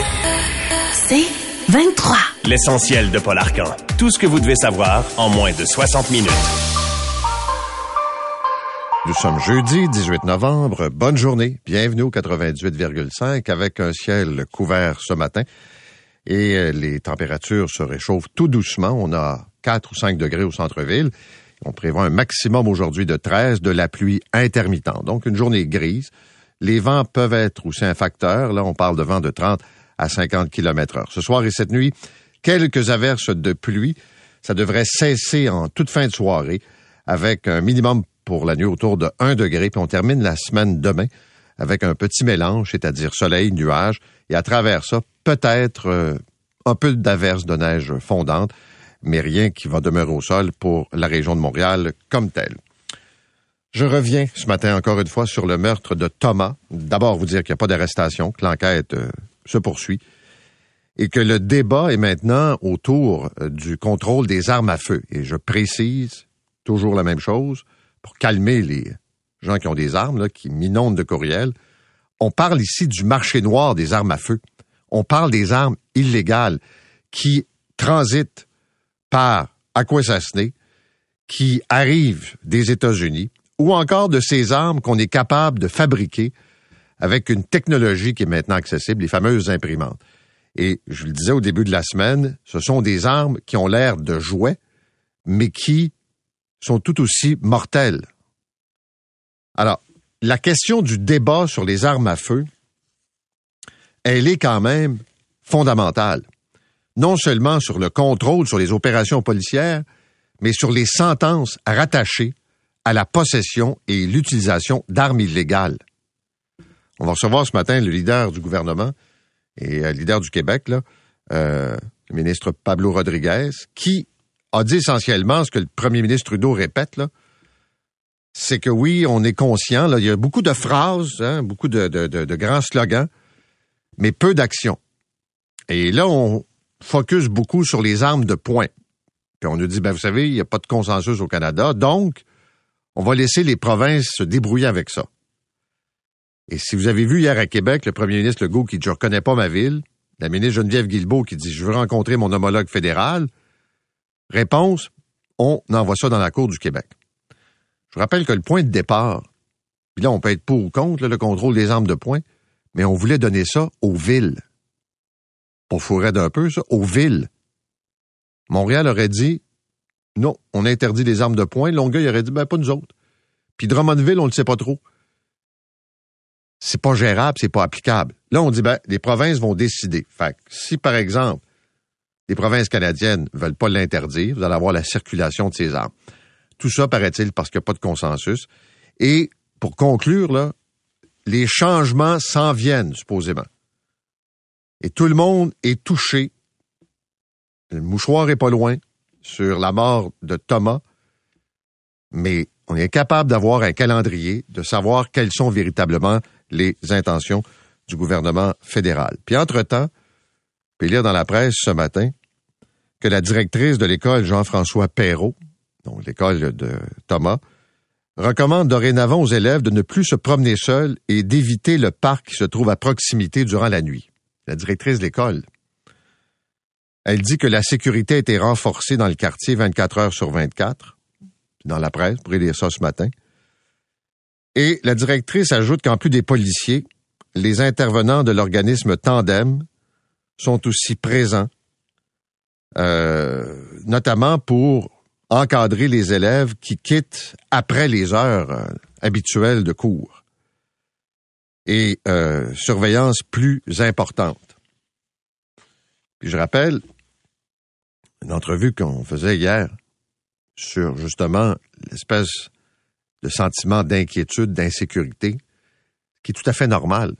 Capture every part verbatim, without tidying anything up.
C'est vingt-trois. L'essentiel de Paul Arcan. Tout ce que vous devez savoir en moins de soixante minutes. Nous sommes jeudi dix-huit novembre. Bonne journée. Bienvenue au quatre-vingt-dix-huit virgule cinq avec un ciel couvert ce matin. Et les températures se réchauffent tout doucement. On a quatre ou cinq degrés au centre-ville. On prévoit un maximum aujourd'hui de treize, de la pluie intermittente. Donc, une journée grise. Les vents peuvent être aussi un facteur. Là, on parle de vents de trente à cinquante kilomètres heure. Ce soir et cette nuit, quelques averses de pluie. Ça devrait cesser en toute fin de soirée avec un minimum pour la nuit autour de un degré. Puis on termine la semaine demain avec un petit mélange, c'est-à-dire soleil, nuages. Et à travers ça, peut-être euh, un peu d'averses de neige fondante, mais rien qui va demeurer au sol pour la région de Montréal comme telle. Je reviens ce matin encore une fois sur le meurtre de Thomas. D'abord, vous dire qu'il n'y a pas d'arrestation, que l'enquête euh, se poursuit et que le débat est maintenant autour euh, du contrôle des armes à feu. Et je précise toujours la même chose pour calmer les gens qui ont des armes, là, qui m'inondent de courriels. On parle ici du marché noir des armes à feu. On parle des armes illégales qui transitent par Akwesasne, qui arrivent des États-Unis, ou encore de ces armes qu'on est capable de fabriquer avec une technologie qui est maintenant accessible, les fameuses imprimantes. Et je le disais au début de la semaine, ce sont des armes qui ont l'air de jouets, mais qui sont tout aussi mortelles. Alors, la question du débat sur les armes à feu, elle est quand même fondamentale. Non seulement sur le contrôle sur les opérations policières, mais sur les sentences rattachées à la possession et l'utilisation d'armes illégales. On va recevoir ce matin le leader du gouvernement et le leader du Québec, là, euh, le ministre Pablo Rodriguez, qui a dit essentiellement ce que le premier ministre Trudeau répète, là, c'est que oui, on est conscient, là, il y a beaucoup de phrases, hein, beaucoup de, de, de, de grands slogans, mais peu d'actions. Et là, on focus beaucoup sur les armes de poing. Puis on nous dit, ben vous savez, il n'y a pas de consensus au Canada, donc on va laisser les provinces se débrouiller avec ça. Et si vous avez vu hier à Québec, le premier ministre Legault qui dit « Je ne reconnais pas ma ville », la ministre Geneviève Guilbeault qui dit « Je veux rencontrer mon homologue fédéral », réponse, on envoie ça dans la Cour du Québec. Je rappelle que le point de départ, puis là on peut être pour ou contre là, le contrôle des armes de poing, mais on voulait donner ça aux villes. Pour fourrer d'un peu, ça, aux villes. Montréal aurait dit « Non, on interdit les armes de poing ». Longueuil aurait dit « Ben, pas nous autres ». Puis Drummondville, on ne le sait pas trop. C'est pas gérable, c'est pas applicable. Là, on dit, ben, les provinces vont décider. Fait que si, par exemple, les provinces canadiennes veulent pas l'interdire, vous allez avoir la circulation de ces armes. Tout ça, paraît-il, parce qu'il n'y a pas de consensus. Et, pour conclure, là, les changements s'en viennent, supposément. Et tout le monde est touché. Le mouchoir est pas loin sur la mort de Thomas, mais on est capable d'avoir un calendrier, de savoir quelles sont véritablement les intentions du gouvernement fédéral. Puis entre-temps, on peut lire dans la presse ce matin que la directrice de l'école Jean-François Perrault, donc l'école de Thomas, recommande dorénavant aux élèves de ne plus se promener seuls et d'éviter le parc qui se trouve à proximité durant la nuit. La directrice de l'école. Elle dit que la sécurité a été renforcée dans le quartier vingt-quatre heures sur vingt-quatre. Dans la presse, vous pourrez lire ça ce matin. Et la directrice ajoute qu'en plus des policiers, les intervenants de l'organisme Tandem sont aussi présents, euh, notamment pour encadrer les élèves qui quittent après les heures euh, habituelles de cours. Et euh, surveillance plus importante. Puis je rappelle une entrevue qu'on faisait hier sur justement l'espèce de sentiment d'inquiétude, d'insécurité, qui est tout à fait normal.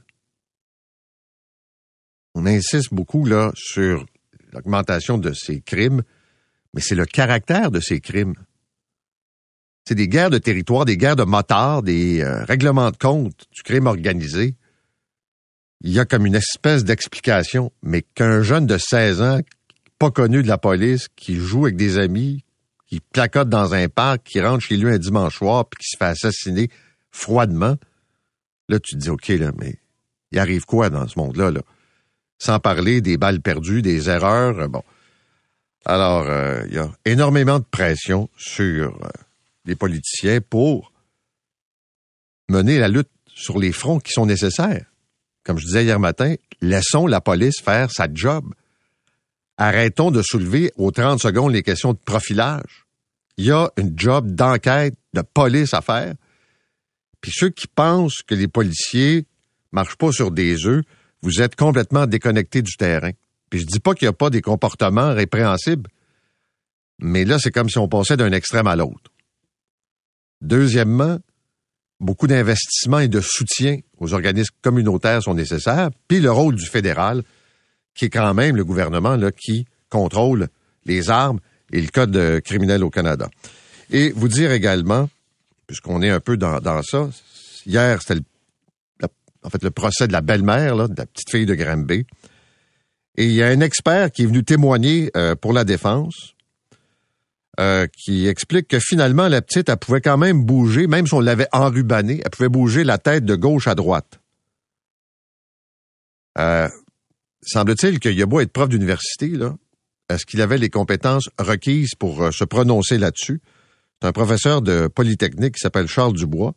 On insiste beaucoup là sur l'augmentation de ces crimes, mais c'est le caractère de ces crimes. C'est des guerres de territoire, des guerres de motards, des euh, règlements de compte du crime organisé. Il y a comme une espèce d'explication, mais qu'un jeune de seize ans, pas connu de la police, qui joue avec des amis, qui placote dans un parc, qui rentre chez lui un dimanche soir, puis qui se fait assassiner froidement, là, tu te dis, OK, là, mais il arrive quoi dans ce monde-là, là? sans parler des balles perdues, des erreurs. Bon. Alors, euh, il y a énormément de pression sur euh, les politiciens pour mener la lutte sur les fronts qui sont nécessaires. Comme je disais hier matin, laissons la police faire sa job. Arrêtons de soulever aux trente secondes les questions de profilage. Il y a une job d'enquête, de police à faire. Puis ceux qui pensent que les policiers marchent pas sur des œufs, vous êtes complètement déconnectés du terrain. Puis je dis pas qu'il n'y a pas des comportements répréhensibles, mais là, c'est comme si on passait d'un extrême à l'autre. Deuxièmement, beaucoup d'investissements et de soutien aux organismes communautaires sont nécessaires, puis le rôle du fédéral, qui est quand même le gouvernement là, qui contrôle les armes et le code criminel au Canada. Et vous dire également, puisqu'on est un peu dans, dans ça, hier, c'était le, la, en fait le procès de la belle-mère, là, de la petite fille de Granby. Et il y a un expert qui est venu témoigner euh, pour la défense, euh, qui explique que finalement, la petite, elle pouvait quand même bouger, même si on l'avait enrubannée, elle pouvait bouger la tête de gauche à droite. Euh, semble-t-il qu'il a beau être prof d'université, là, est-ce qu'il avait les compétences requises pour euh, se prononcer là-dessus? C'est un professeur de Polytechnique qui s'appelle Charles Dubois.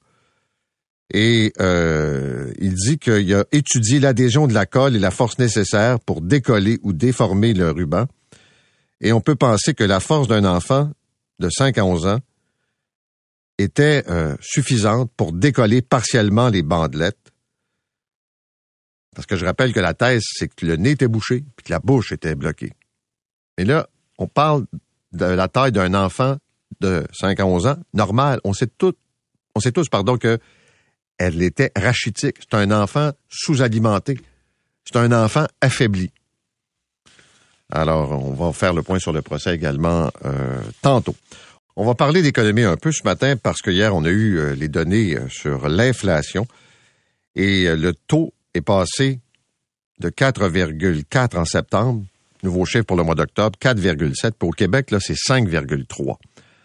Et euh, il dit qu'il a étudié l'adhésion de la colle et la force nécessaire pour décoller ou déformer le ruban. Et on peut penser que la force d'un enfant de cinq à onze ans était euh, suffisante pour décoller partiellement les bandelettes. Parce que je rappelle que la thèse, c'est que le nez était bouché puis que la bouche était bloquée. Et là, on parle de la taille d'un enfant de cinq à onze ans, normal. On sait tout, on sait tous, pardon, que elle était rachitique. C'est un enfant sous-alimenté. C'est un enfant affaibli. Alors, on va faire le point sur le procès également euh, tantôt. On va parler d'économie un peu ce matin parce que hier, on a eu euh, les données euh, sur l'inflation et euh, le taux est passé de quatre virgule quatre en septembre. Nouveau chiffre pour le mois d'octobre, quatre virgule sept. Pour le Québec, là, c'est cinq virgule trois.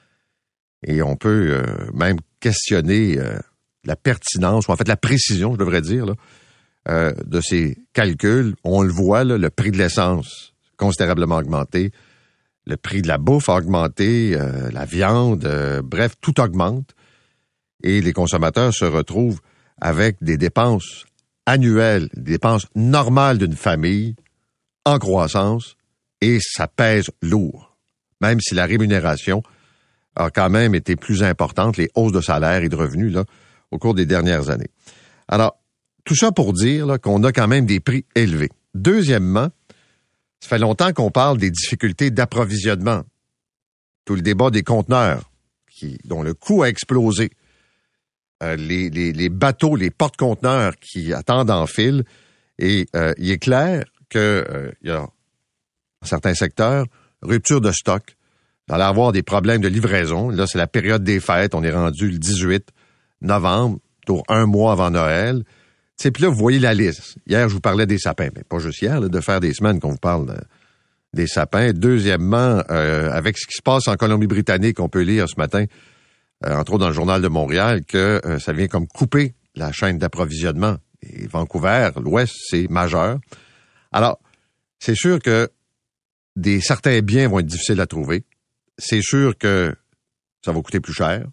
Et on peut euh, même questionner euh, la pertinence, ou en fait la précision, je devrais dire, là, euh, de ces calculs. On le voit, là, le prix de l'essence considérablement augmenté, le prix de la bouffe a augmenté, euh, la viande, euh, bref, tout augmente. Et les consommateurs se retrouvent avec des dépenses annuelles, des dépenses normales d'une famille en croissance, et ça pèse lourd. Même si la rémunération a quand même été plus importante, les hausses de salaire et de revenus là, au cours des dernières années. Alors, tout ça pour dire là, qu'on a quand même des prix élevés. Deuxièmement, ça fait longtemps qu'on parle des difficultés d'approvisionnement. Tout le débat des conteneurs, qui, dont le coût a explosé. Euh, les, les, les bateaux, les porte-conteneurs qui attendent en file. Et euh, il est clair qu'il euh, y a, dans certains secteurs, rupture de stock. Il va y avoir des problèmes de livraison. Là, c'est la période des fêtes. On est rendu le dix-huit novembre, pour un mois avant Noël. Tu sais, puis là, vous voyez la liste. Hier, je vous parlais des sapins, mais pas juste hier, là, de faire des semaines qu'on vous parle de, des sapins. Deuxièmement, euh, avec ce qui se passe en Colombie-Britannique, on peut lire ce matin, euh, entre autres dans le Journal de Montréal, que euh, ça vient comme couper la chaîne d'approvisionnement. Et Vancouver, l'Ouest, c'est majeur. Alors, c'est sûr que des certains biens vont être difficiles à trouver. C'est sûr que ça va coûter plus cher.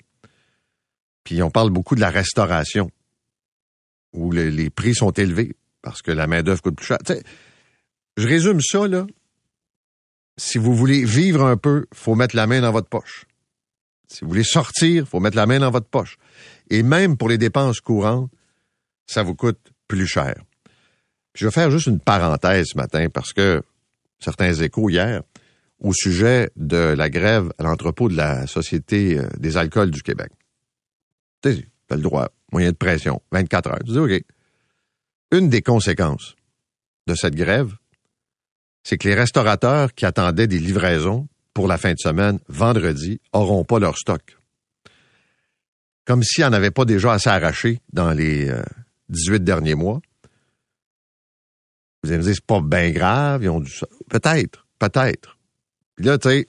Puis on parle beaucoup de la restauration, où le, les prix sont élevés parce que la main-d'œuvre coûte plus cher. T'sais, je résume ça, là. Si vous voulez vivre un peu, il faut mettre la main dans votre poche. Si vous voulez sortir, il faut mettre la main dans votre poche. Et même pour les dépenses courantes, ça vous coûte plus cher. Puis je vais faire juste une parenthèse ce matin parce que certains échos hier au sujet de la grève à l'entrepôt de la Société des alcools du Québec. Tu sais, t'as le droit, moyen de pression, vingt-quatre heures. Tu dis, OK. Une des conséquences de cette grève, c'est que les restaurateurs qui attendaient des livraisons pour la fin de semaine, vendredi, n'auront pas leur stock. Comme s'ils n'en avaient pas déjà assez arraché dans les euh, dix-huit derniers mois. Vous allez me dire, c'est pas bien grave, ils ont dû... Peut-être, peut-être. Puis là, tu sais,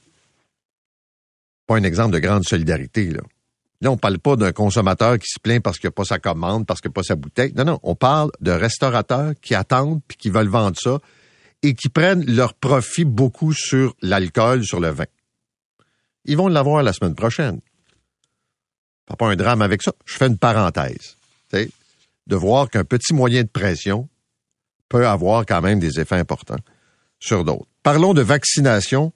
pas un exemple de grande solidarité, là. Là, on parle pas d'un consommateur qui se plaint parce qu'il n'a pas sa commande, parce qu'il n'a pas sa bouteille. Non, non, on parle de restaurateurs qui attendent puis qui veulent vendre ça, et qui prennent leur profit beaucoup sur l'alcool, sur le vin. Ils vont l'avoir la semaine prochaine. Pas un drame avec ça. Je fais une parenthèse. T'sais, de voir qu'un petit moyen de pression peut avoir quand même des effets importants sur d'autres. Parlons de vaccination.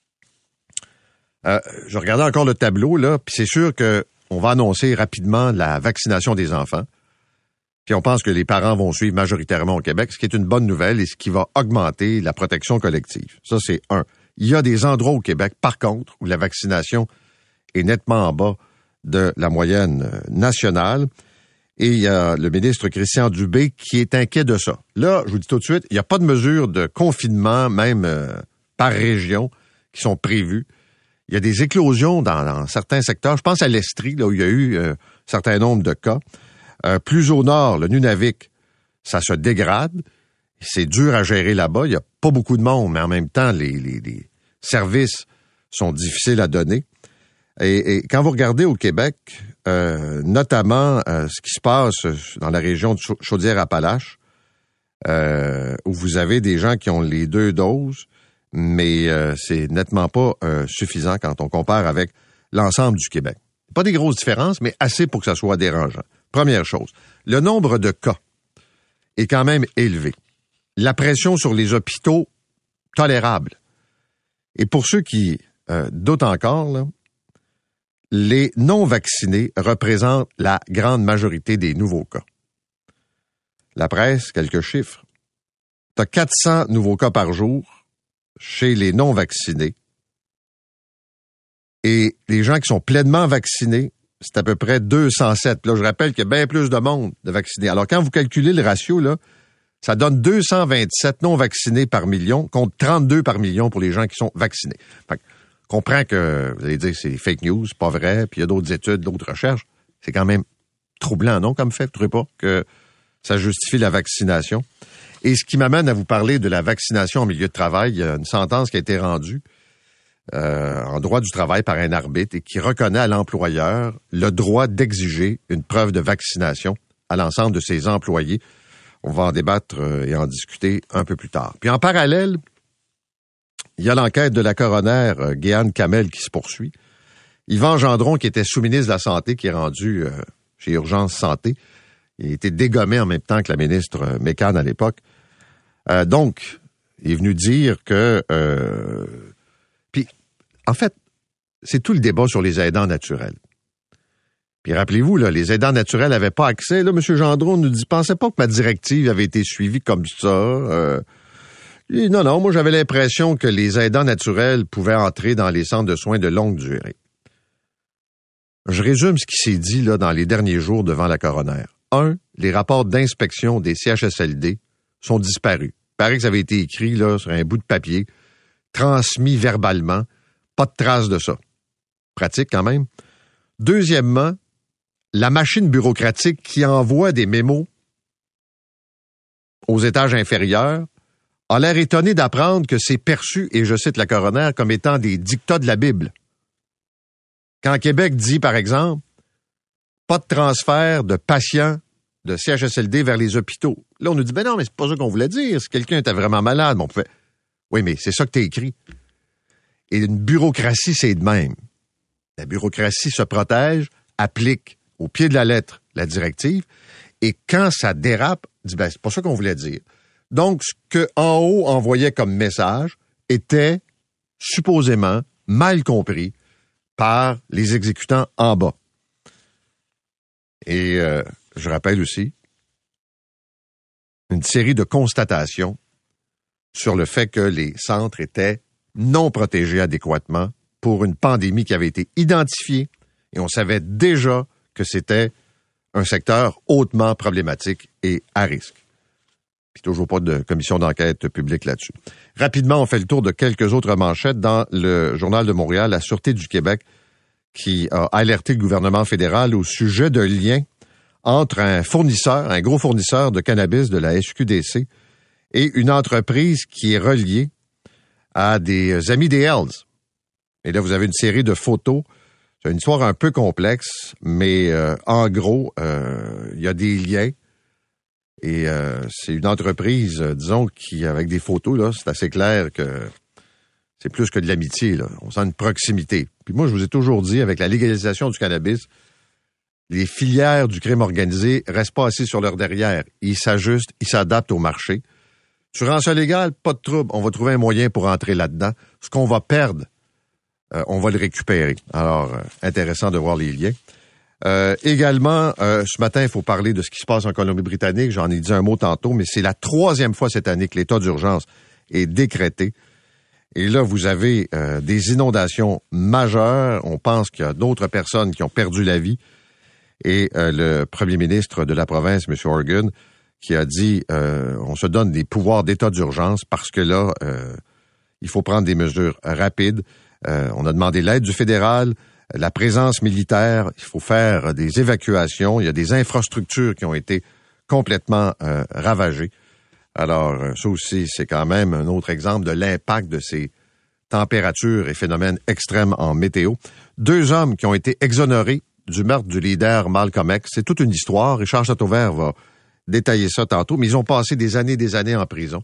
Euh, je regardais encore le tableau, là, puis c'est sûr qu'on va annoncer rapidement la vaccination des enfants. Puis on pense que les parents vont suivre majoritairement au Québec, ce qui est une bonne nouvelle et ce qui va augmenter la protection collective. Ça, c'est un. Il y a des endroits au Québec, par contre, où la vaccination est nettement en bas de la moyenne nationale. Et il y a le ministre Christian Dubé qui est inquiet de ça. Là, je vous dis tout de suite, il n'y a pas de mesures de confinement, même euh, par région, qui sont prévues. Il y a des éclosions dans, dans certains secteurs. Je pense à l'Estrie, là où il y a eu un euh, certain nombre de cas. Euh, plus au nord, le Nunavik, ça se dégrade. C'est dur à gérer là-bas. Il n'y a pas beaucoup de monde, mais en même temps, les, les, les services sont difficiles à donner. Et, et quand vous regardez au Québec, euh, notamment euh, ce qui se passe dans la région de Chaudière-Appalaches, euh, où vous avez des gens qui ont les deux doses, mais euh, c'est nettement pas euh, suffisant quand on compare avec l'ensemble du Québec. Pas des grosses différences, mais assez pour que ça soit dérangeant. Première chose, le nombre de cas est quand même élevé. La pression sur les hôpitaux, tolérable. Et pour ceux qui euh, doutent encore, là, les non-vaccinés représentent la grande majorité des nouveaux cas. La presse, quelques chiffres. Tu as quatre cents nouveaux cas par jour chez les non-vaccinés. Et les gens qui sont pleinement vaccinés, c'est à peu près deux cent sept. Là, je rappelle qu'il y a bien plus de monde de vaccinés. Alors, quand vous calculez le ratio, là, ça donne deux cent vingt-sept non-vaccinés par million contre trente-deux par million pour les gens qui sont vaccinés. Fait que, comprends que, vous allez dire, c'est fake news, c'est pas vrai, puis il y a d'autres études, d'autres recherches. C'est quand même troublant, non, comme fait, vous trouvez pas, que ça justifie la vaccination. Et ce qui m'amène à vous parler de la vaccination en milieu de travail, il y a une sentence qui a été rendue euh, en droit du travail par un arbitre et qui reconnaît à l'employeur le droit d'exiger une preuve de vaccination à l'ensemble de ses employés. On va en débattre et en discuter un peu plus tard. Puis en parallèle, il y a l'enquête de la coroner euh, Guéane Kamel qui se poursuit. Yvan Gendron, qui était sous-ministre de la Santé, qui est rendu euh, chez Urgence Santé, il a été dégommé en même temps que la ministre euh, Mécan à l'époque. Euh, donc, il est venu dire que... Euh, puis, en fait, c'est tout le débat sur les aidants naturels. Puis rappelez-vous, là, les aidants naturels n'avaient pas accès. Là, M. Gendron nous dit, pensez pas que ma directive avait été suivie comme ça. Euh, et non, non, moi j'avais l'impression que les aidants naturels pouvaient entrer dans les centres de soins de longue durée. Je résume ce qui s'est dit là dans les derniers jours devant la coroner. Un, les rapports d'inspection des C H S L D sont disparus. Il paraît que ça avait été écrit là sur un bout de papier, transmis verbalement, pas de trace de ça. Pratique quand même. Deuxièmement, la machine bureaucratique qui envoie des mémos aux étages inférieurs a l'air étonné d'apprendre que c'est perçu, et je cite la coroner, comme étant des dictats de la Bible. Quand Québec dit, par exemple, pas de transfert de patients de C H S L D vers les hôpitaux. Là, on nous dit, ben non, mais c'est pas ça qu'on voulait dire. Si quelqu'un était vraiment malade, on pouvait... Oui, mais c'est ça que t'as écrit. Et une bureaucratie, c'est de même. La bureaucratie se protège, applique au pied de la lettre la directive, et quand ça dérape, dit, ben, c'est pas ça qu'on voulait dire. Donc, ce que en haut envoyait comme message était supposément mal compris par les exécutants en bas. Et euh, je rappelle aussi une série de constatations sur le fait que les centres étaient non protégés adéquatement pour une pandémie qui avait été identifiée, et on savait déjà que c'était un secteur hautement problématique et à risque. Puis toujours pas de commission d'enquête publique là-dessus. Rapidement, on fait le tour de quelques autres manchettes dans le Journal de Montréal, la Sûreté du Québec, qui a alerté le gouvernement fédéral au sujet d'un lien entre un fournisseur, un gros fournisseur de cannabis de la S Q D C et une entreprise qui est reliée à des amis des Hells. Et là, vous avez une série de photos. C'est une histoire un peu complexe, mais euh, en gros, euh, il y a des liens. Et euh, c'est une entreprise, euh, disons, qui, avec des photos, là, c'est assez clair que c'est plus que de l'amitié, là. On sent une proximité. Puis moi, je vous ai toujours dit, avec la légalisation du cannabis, les filières du crime organisé restent pas assis sur leur derrière. Ils s'ajustent, ils s'adaptent au marché. Tu rends ça légal, pas de trouble. On va trouver un moyen pour entrer là-dedans. Ce qu'on va perdre, euh, on va le récupérer. Alors, euh, intéressant de voir les liens. Euh, également, euh, ce matin, il faut parler de ce qui se passe en Colombie-Britannique. J'en ai dit un mot tantôt, mais c'est la troisième fois cette année que l'état d'urgence est décrété. Et là, vous avez euh, des inondations majeures. On pense qu'il y a d'autres personnes qui ont perdu la vie. Et euh, le premier ministre de la province, M. Horgan, qui a dit euh, on se donne des pouvoirs d'état d'urgence parce que là, euh, il faut prendre des mesures rapides. Euh, on a demandé l'aide du fédéral, la présence militaire, il faut faire des évacuations. Il y a des infrastructures qui ont été complètement euh, ravagées. Alors, ça aussi, c'est quand même un autre exemple de l'impact de ces températures et phénomènes extrêmes en météo. Deux hommes qui ont été exonérés du meurtre du leader Malcolm X. C'est toute une histoire. Richard Chateauvert va détailler ça tantôt, mais ils ont passé des années et des années en prison.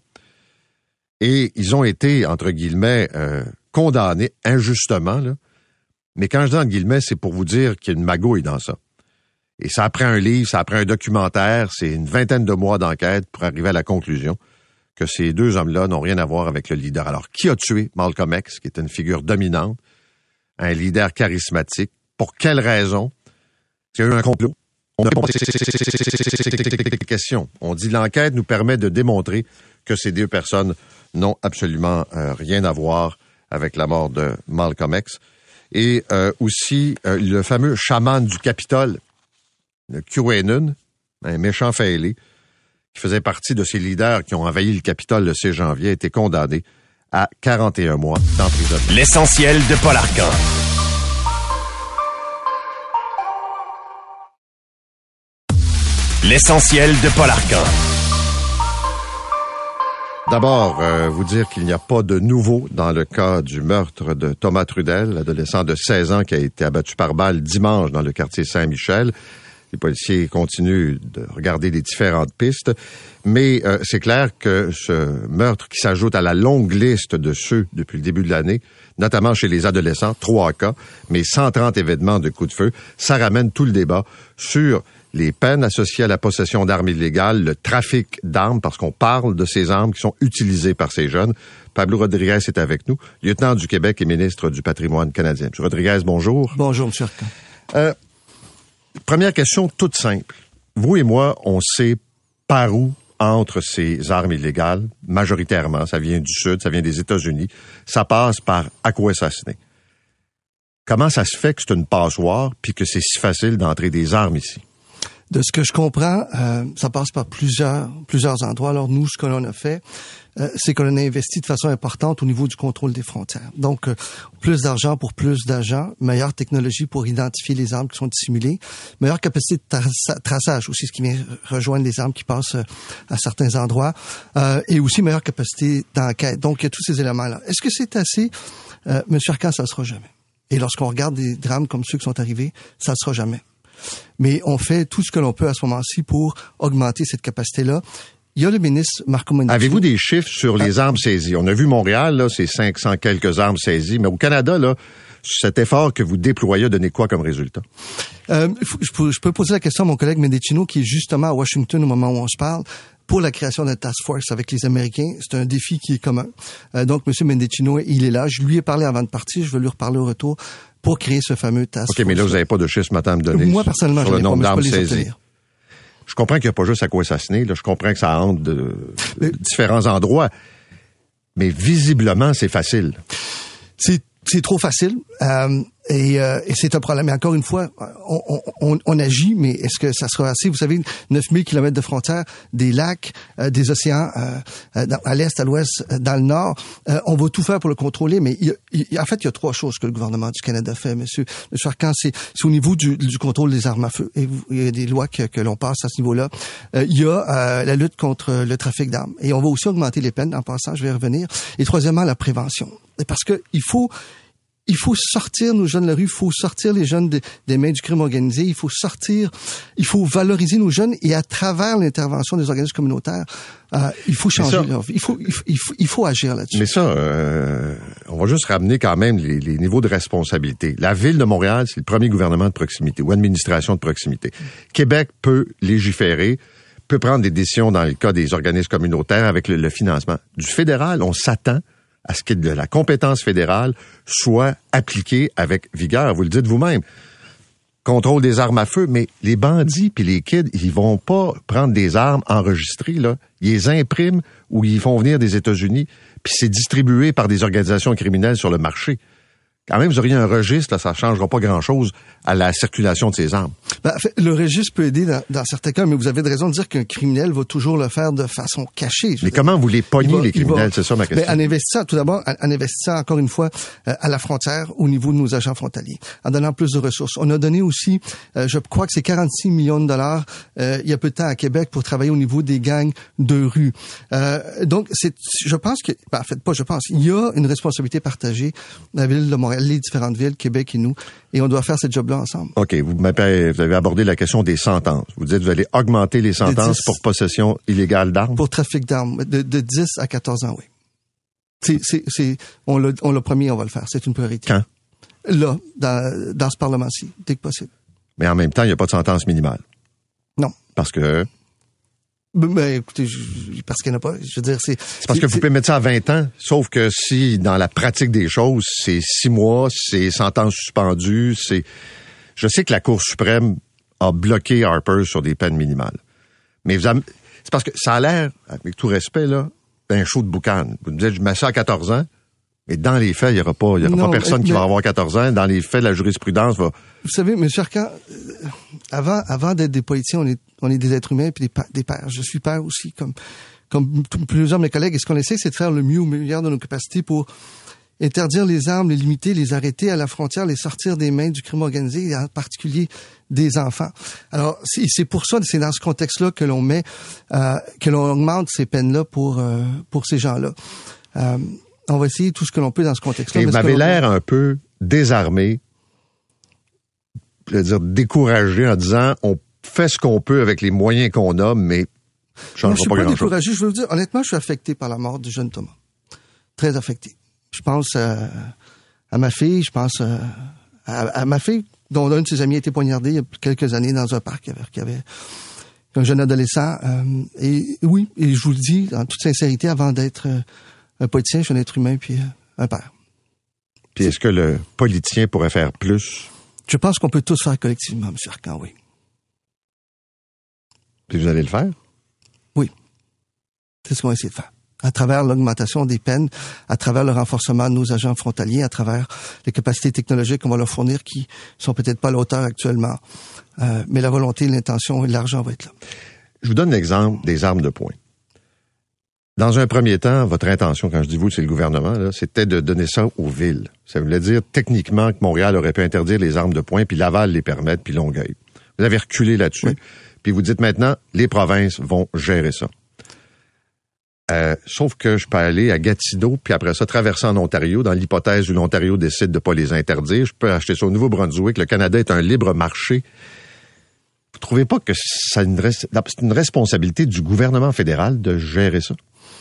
Et ils ont été, entre guillemets, euh, condamnés injustement, là. Mais quand je dis entre guillemets, c'est pour vous dire qu'il y a une magouille dans ça. Et ça après un livre, ça après un documentaire, c'est une vingtaine de mois d'enquête pour arriver à la conclusion que ces deux hommes-là n'ont rien à voir avec le leader. Alors, qui a tué Malcolm X, qui était une figure dominante, un leader charismatique? Pour quelle raison? Est-ce qu'il y a eu un complot? On a des questions. On dit l'enquête nous permet de démontrer que ces deux personnes n'ont absolument euh, rien à voir avec la mort de Malcolm X. Et euh, aussi euh, le fameux chaman du Capitole, le QAnon, un méchant fêlé, qui faisait partie de ces leaders qui ont envahi le Capitole le six janvier, a été condamné à quarante et un mois d'emprisonnement. L'essentiel de Paul Arcan. L'essentiel de Paul Arcan. D'abord, euh, vous dire qu'il n'y a pas de nouveau dans le cas du meurtre de Thomas Trudel, l'adolescent de seize ans qui a été abattu par balle dimanche dans le quartier Saint-Michel. Les policiers continuent de regarder les différentes pistes, mais euh, c'est clair que ce meurtre qui s'ajoute à la longue liste de ceux depuis le début de l'année, notamment chez les adolescents, trois cas, mais cent trente événements de coups de feu, ça ramène tout le débat sur les peines associées à la possession d'armes illégales, le trafic d'armes, parce qu'on parle de ces armes qui sont utilisées par ces jeunes. Pablo Rodriguez est avec nous, lieutenant du Québec et ministre du patrimoine canadien. M. Rodriguez, bonjour. Bonjour, M. Arcan. Euh, première question toute simple. Vous et moi, on sait par où entrent ces armes illégales, majoritairement. Ça vient du Sud, ça vient des États-Unis. Ça passe par Akwesasne. Comment ça se fait que c'est une passoire puis que c'est si facile d'entrer des armes ici? De ce que je comprends, euh, ça passe par plusieurs plusieurs endroits. Alors nous, ce que l'on a fait, euh, c'est qu'on a investi de façon importante au niveau du contrôle des frontières. Donc, euh, plus d'argent pour plus d'agents, meilleure technologie pour identifier les armes qui sont dissimulées, meilleure capacité de tra- traçage aussi, ce qui vient rejoindre les armes qui passent euh, à certains endroits, euh, et aussi meilleure capacité d'enquête. Donc, il y a tous ces éléments-là. Est-ce que c'est assez? Euh, Monsieur Arcan, ça ne sera jamais. Et lorsqu'on regarde des drames comme ceux qui sont arrivés, ça ne sera jamais. Mais on fait tout ce que l'on peut à ce moment-ci pour augmenter cette capacité-là. Il y a le ministre Marco Mendicino. Avez-vous des chiffres sur les armes saisies? On a vu Montréal, là, c'est cinq cents quelques armes saisies, mais au Canada, là, cet effort que vous déployez a donné quoi comme résultat? Euh, je, peux, je peux poser la question à mon collègue Mendicino, qui est justement à Washington au moment où on se parle, pour la création d'un task force avec les Américains. C'est un défi qui est commun. Euh, donc, M. Mendicino, il est là. Je lui ai parlé avant de partir. Je vais lui reparler au retour pour créer ce fameux task force. OK, mais là, vous n'avez pas de chiffres ce matin à me donner. Moi, personnellement, sur je le nombre pas, d'armes je saisies. Je comprends qu'il n'y a pas juste à Akwesasne, là. Je comprends que ça entre de, de différents endroits. Mais visiblement, c'est facile. C'est, c'est trop facile. Euh, Et, euh, et c'est un problème. Et encore une fois, on, on, on agit, mais est-ce que ça sera assez? Vous savez, neuf mille kilomètres de frontières, des lacs, euh, des océans euh, dans, à l'est, à l'ouest, dans le nord. Euh, on va tout faire pour le contrôler, mais il, il, en fait, il y a trois choses que le gouvernement du Canada fait, monsieur, monsieur Arcan. C'est, c'est au niveau du, du contrôle des armes à feu. Et vous, il y a des lois que, que l'on passe à ce niveau-là. Euh, il y a euh, la lutte contre le trafic d'armes. Et on va aussi augmenter les peines. En passant, je vais y revenir. Et troisièmement, la prévention. Parce que il faut... il faut sortir nos jeunes de la rue, il faut sortir les jeunes de, des mains du crime organisé, il faut sortir, il faut valoriser nos jeunes et à travers l'intervention des organismes communautaires, euh, il faut changer leur vie. Il faut, il faut, il faut, il faut agir là-dessus. Mais ça, euh, on va juste ramener quand même les, les niveaux de responsabilité. La Ville de Montréal, c'est le premier gouvernement de proximité ou administration de proximité. Québec peut légiférer, peut prendre des décisions dans le cas des organismes communautaires avec le, le financement. Du fédéral, on s'attend à ce que de la compétence fédérale soit appliquée avec vigueur. Vous le dites vous-même. Contrôle des armes à feu, mais les bandits puis les kids, ils vont pas prendre des armes enregistrées, là. Ils les impriment ou ils font venir des États-Unis, puis c'est distribué par des organisations criminelles sur le marché. Quand même, vous auriez un registre, là, ça ne changera pas grand-chose à la circulation de ces armes. Ben, le registre peut aider dans, dans certains cas, mais vous avez de raison de dire qu'un criminel va toujours le faire de façon cachée. Mais comment vous les pognez, va, les criminels? Va, c'est ça ma question. Ben, en investissant, tout d'abord, en, en investissant encore une fois euh, à la frontière au niveau de nos agents frontaliers, en donnant plus de ressources. On a donné aussi, euh, je crois que c'est quarante-six millions de dollars euh, il y a peu de temps à Québec pour travailler au niveau des gangs de rue. Euh, donc, c'est, je pense que, ben, en fait, pas je pense, il y a une responsabilité partagée de la Ville de Montréal, les différentes villes, Québec et nous, et on doit faire ce job-là ensemble. OK, vous, vous avez abordé la question des sentences. Vous dites que vous allez augmenter les sentences pour possession illégale d'armes? Pour trafic d'armes, de, de dix à quatorze ans, oui. C'est, c'est, c'est, on l'a, on l'a promis, on va le faire. C'est une priorité. Quand? Là, dans, dans ce Parlement-ci, dès que possible. Mais en même temps, il n'y a pas de sentence minimale. Non. Parce que... Ben, écoutez, je, parce qu'il n'y en a pas. Je veux dire, c'est... C'est parce que vous pouvez mettre ça à vingt ans, sauf que si, dans la pratique des choses, c'est six mois, c'est sentence suspendue, c'est... Je sais que la Cour suprême a bloqué Harper sur des peines minimales. Mais vous avez... c'est parce que ça a l'air, avec tout respect, là, d'un show de boucan. Vous me dites, je mets ça à quatorze ans, mais dans les faits, il n'y aura pas, il y aura non, pas personne mais, qui va avoir quatorze ans. Dans les faits, la jurisprudence va... Vous savez, M. Arcan, avant, avant d'être des politiciens, on est, on est des êtres humains puis des, des pères. Je suis père aussi, comme, comme plusieurs de mes collègues. Et ce qu'on essaie, c'est de faire le mieux au meilleur de nos capacités pour interdire les armes, les limiter, les arrêter à la frontière, les sortir des mains du crime organisé, et en particulier des enfants. Alors, c'est, c'est pour ça, c'est dans ce contexte-là que l'on met, euh, que l'on augmente ces peines-là pour, euh, pour ces gens-là. Euh, on va essayer tout ce que l'on peut dans ce contexte-là. Et vous m'avez l'air un peu désarmé, je veux dire découragé en disant on fait ce qu'on peut avec les moyens qu'on a, mais je ne suis pas, pas découragé. Je veux vous dire, honnêtement, je suis affecté par la mort du jeune Thomas. Très affecté. Je pense à, à ma fille, je pense à, à, à ma fille, dont un de ses amis a été poignardé il y a quelques années dans un parc qui avait un jeune adolescent. Euh, et oui, et je vous le dis en toute sincérité, avant d'être euh, un politicien, je suis un être humain puis euh, un père. Puis est-ce que le politicien pourrait faire plus? Je pense qu'on peut tous faire collectivement, M. Arcan, oui. Puis vous allez le faire? Oui. C'est ce qu'on va essayer de faire. À travers l'augmentation des peines, à travers le renforcement de nos agents frontaliers, à travers les capacités technologiques qu'on va leur fournir qui sont peut-être pas à la hauteur actuellement. Euh, mais la volonté, l'intention et l'argent vont être là. Je vous donne l'exemple des armes de poing. Dans un premier temps, votre intention, quand je dis vous, c'est le gouvernement, là, c'était de donner ça aux villes. Ça voulait dire techniquement que Montréal aurait pu interdire les armes de poing, puis Laval les permettre, puis Longueuil. Vous avez reculé là-dessus, oui. Puis vous dites maintenant, les provinces vont gérer ça. Euh, sauf que je peux aller à Gatineau, puis après ça, traverser en Ontario, dans l'hypothèse où l'Ontario décide de pas les interdire. Je peux acheter ça au Nouveau-Brunswick. Le Canada est un libre marché. Vous trouvez pas que ça une, c'est une responsabilité du gouvernement fédéral de gérer ça?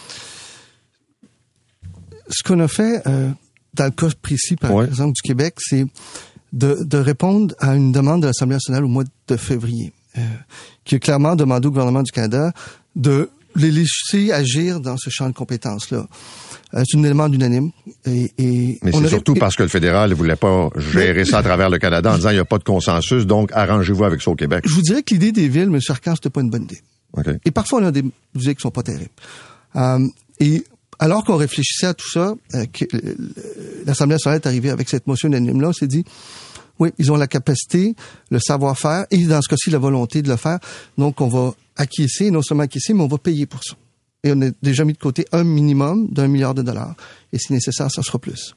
Ce qu'on a fait, euh, dans le cas précis, par ouais. exemple, du Québec, c'est de, de répondre à une demande de l'Assemblée nationale au mois de février, euh, qui a clairement demandé au gouvernement du Canada de les laisser agir dans ce champ de compétences-là. Euh, c'est une demande unanime. Et, et Mais c'est aurait... surtout parce que le fédéral ne voulait pas gérer Mais... ça à travers le Canada en disant il n'y a pas de consensus, donc arrangez-vous avec ça au Québec. Je vous dirais que l'idée des villes, M. Arcan, c'était pas une bonne idée. Okay. Et parfois, on a des idées qui sont pas terribles. Euh, et alors qu'on réfléchissait à tout ça, euh, que l'Assemblée nationale est arrivée avec cette motion unanime-là, on s'est dit, oui, ils ont la capacité, le savoir-faire, et dans ce cas-ci, la volonté de le faire. Donc, on va acquiescer, non seulement acquiescer, mais on va payer pour ça. Et on a déjà mis de côté un minimum d'un milliard de dollars. Et si nécessaire, ça sera plus.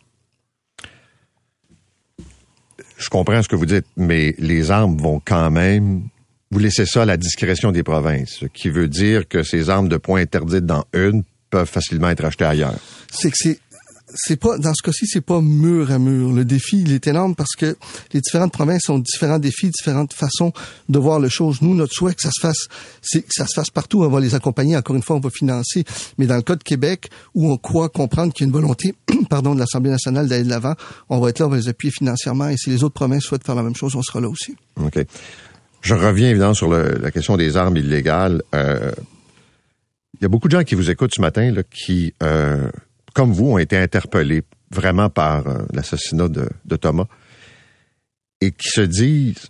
Je comprends ce que vous dites, mais les armes vont quand même... Vous laissez ça à la discrétion des provinces, ce qui veut dire que ces armes de poing interdites dans une peuvent facilement être achetées ailleurs. C'est que c'est... c'est pas, dans ce cas-ci, c'est pas mur à mur. Le défi, il est énorme parce que les différentes provinces ont différents défis, différentes façons de voir les choses. Nous, notre souhait que ça se fasse, c'est que ça se fasse partout. On va les accompagner. Encore une fois, on va financer. Mais dans le cas de Québec, où on croit comprendre qu'il y a une volonté, pardon, de l'Assemblée nationale d'aller de l'avant, on va être là, on va les appuyer financièrement. Et si les autres provinces souhaitent faire la même chose, on sera là aussi. OK. Je reviens évidemment sur le, la question des armes illégales. Euh, il y a beaucoup de gens qui vous écoutent ce matin, là, qui, euh, comme vous, ont été interpellés vraiment par euh, l'assassinat de, de Thomas et qui se disent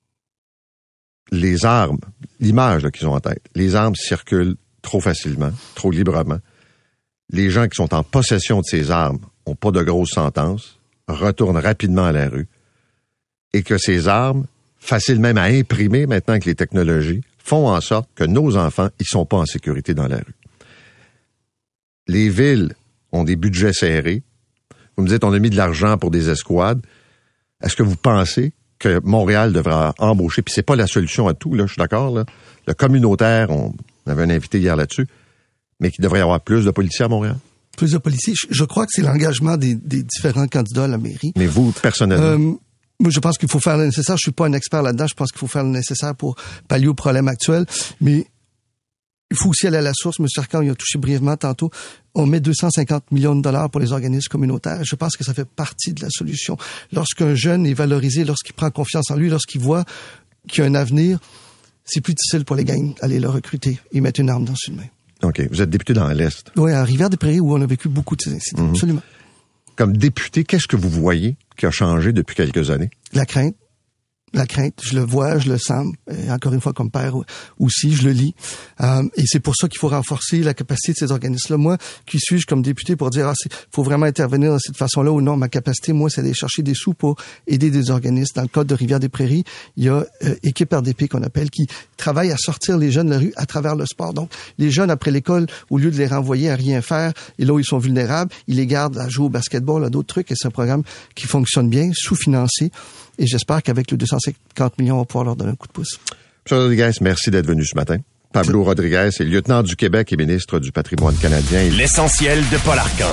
les armes, l'image là, qu'ils ont en tête, les armes circulent trop facilement, trop librement. Les gens qui sont en possession de ces armes n'ont pas de grosses sentences, retournent rapidement à la rue et que ces armes, faciles même à imprimer maintenant avec les technologies, font en sorte que nos enfants, ils sont pas en sécurité dans la rue. Les villes ont des budgets serrés. Vous me dites, on a mis de l'argent pour des escouades. Est-ce que vous pensez que Montréal devra embaucher, puis c'est pas la solution à tout, là, je suis d'accord, là. Le communautaire, on avait un invité hier là-dessus, mais qu'il devrait y avoir plus de policiers à Montréal? Plus de policiers. Je, je crois que c'est l'engagement des, des différents candidats à la mairie. Mais vous, personnellement? Euh, moi, je pense qu'il faut faire le nécessaire. Je suis pas un expert là-dedans. Je pense qu'il faut faire le nécessaire pour pallier au problème actuel. Mais il faut aussi aller à la source. M. Arcan y a touché brièvement tantôt. On met deux cent cinquante millions de dollars pour les organismes communautaires. Je pense que ça fait partie de la solution. Lorsqu'un jeune est valorisé, lorsqu'il prend confiance en lui, lorsqu'il voit qu'il y a un avenir, c'est plus difficile pour les gangs d'aller le recruter et mettre une arme dans une main. OK. Vous êtes député dans l'Est. Oui, à Rivière-des-Prairies, où on a vécu beaucoup de ces incidents. Mm-hmm. Absolument. Comme député, qu'est-ce que vous voyez qui a changé depuis quelques années? La crainte. La crainte, je le vois, je le sens, et encore une fois comme père aussi, je le lis. Euh, et c'est pour ça qu'il faut renforcer la capacité de ces organismes-là. Moi, qui suis-je comme député pour dire, ah, c'est, faut vraiment intervenir de cette façon-là ou non? Ma capacité, moi, c'est d'aller chercher des sous pour aider des organismes. Dans le cadre de Rivière-des-Prairies, il y a euh, Équipe R D P qu'on appelle, qui travaille à sortir les jeunes de la rue à travers le sport. Donc, les jeunes, après l'école, au lieu de les renvoyer à rien faire, et là où ils sont vulnérables, ils les gardent à jouer au basketball, à d'autres trucs, et c'est un programme qui fonctionne bien, sous-financé. Et j'espère qu'avec le deux cent cinquante millions, on va pouvoir leur donner un coup de pouce. M. Rodriguez, merci d'être venu ce matin. Pablo Rodriguez est lieutenant du Québec et ministre du Patrimoine canadien. L'essentiel de Paul Arcan.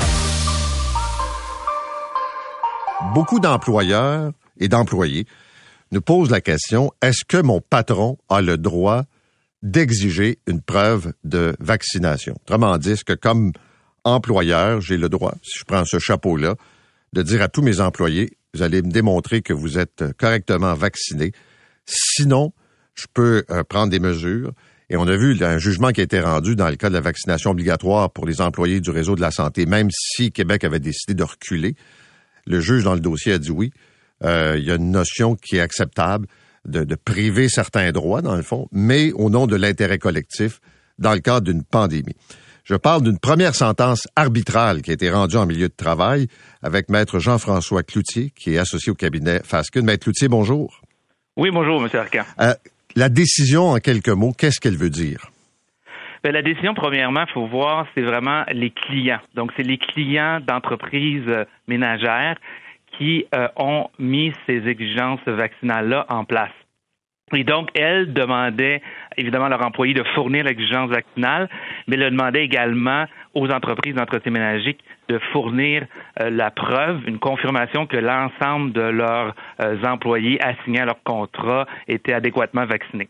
Beaucoup d'employeurs et d'employés nous posent la question, est-ce que mon patron a le droit d'exiger une preuve de vaccination? Autrement dit, est-ce que comme employeur, j'ai le droit, si je prends ce chapeau-là, de dire à tous mes employés, vous allez me démontrer que vous êtes correctement vacciné. Sinon, je peux euh, prendre des mesures. Et on a vu un jugement qui a été rendu dans le cas de la vaccination obligatoire pour les employés du réseau de la santé, même si Québec avait décidé de reculer. Le juge dans le dossier a dit oui. Euh, il y a une notion qui est acceptable de, de priver certains droits, dans le fond, mais au nom de l'intérêt collectif dans le cadre d'une pandémie. Je parle d'une première sentence arbitrale qui a été rendue en milieu de travail avec Maître Jean-François Cloutier, qui est associé au cabinet Fasken. Maître Cloutier, bonjour. Oui, bonjour, M. Arcan. Euh, la décision, en quelques mots, qu'est-ce qu'elle veut dire? Bien, la décision, premièrement, il faut voir, c'est vraiment les clients. Donc, c'est les clients d'entreprises euh, ménagères qui euh, ont mis ces exigences vaccinales-là en place. Et donc, elle demandait, évidemment, à leurs employés de fournir l'exigence vaccinale, mais elle demandait également aux entreprises d'entretien ménager de fournir euh, la preuve, une confirmation que l'ensemble de leurs euh, employés assignés à leur contrat étaient adéquatement vaccinés.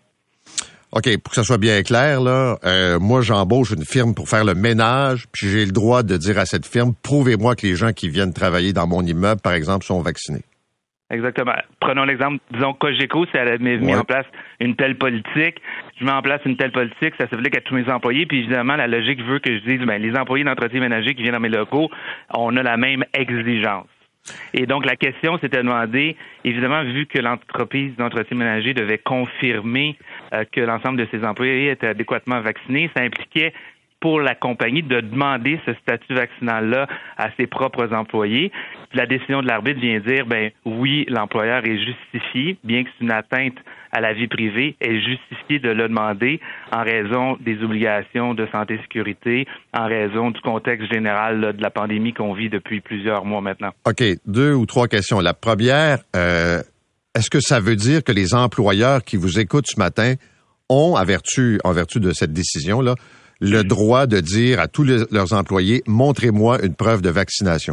OK, pour que ça soit bien clair, là, euh, moi, j'embauche une firme pour faire le ménage, puis j'ai le droit de dire à cette firme, prouvez-moi que les gens qui viennent travailler dans mon immeuble, par exemple, sont vaccinés. Exactement. Prenons l'exemple, disons, Cogeco, si elle avait mis ouais. en place une telle politique, je mets en place une telle politique, ça s'applique à tous mes employés, puis évidemment, la logique veut que je dise, ben, les employés d'entretien ménager qui viennent dans mes locaux, on a la même exigence. Et donc, la question, c'était de demander, évidemment, vu que l'entreprise d'entretien ménager devait confirmer euh, que l'ensemble de ses employés étaient adéquatement vaccinés, ça impliquait pour la compagnie de demander ce statut vaccinal-là à ses propres employés. La décision de l'arbitre vient dire, ben oui, l'employeur est justifié, bien que c'est une atteinte à la vie privée, est justifié de le demander en raison des obligations de santé et sécurité, en raison du contexte général là, de la pandémie qu'on vit depuis plusieurs mois maintenant. OK, deux ou trois questions. La première, euh, est-ce que ça veut dire que les employeurs qui vous écoutent ce matin ont, en vertu, en vertu de cette décision-là, le droit de dire à tous les, leurs employés, montrez-moi une preuve de vaccination?